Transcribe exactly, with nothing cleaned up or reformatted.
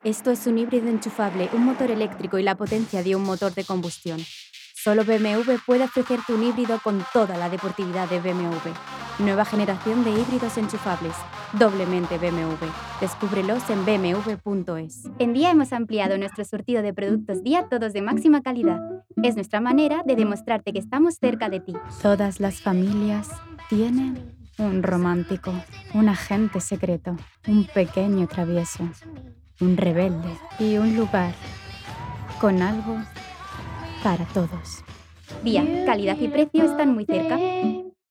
Esto es un híbrido enchufable, un motor eléctrico y la potencia de un motor de combustión. Solo B M W puede ofrecerte un híbrido con toda la deportividad de B M W. Nueva generación de híbridos enchufables. Doblemente B M W. Descúbrelos en b m w punto es. En Día hemos ampliado nuestro surtido de productos Día, todos de máxima calidad. Es nuestra manera de demostrarte que estamos cerca de ti. Todas las familias tienen un romántico, un agente secreto, un pequeño travieso, un rebelde y un lugar con algo para todos. Día, calidad y precio están muy cerca.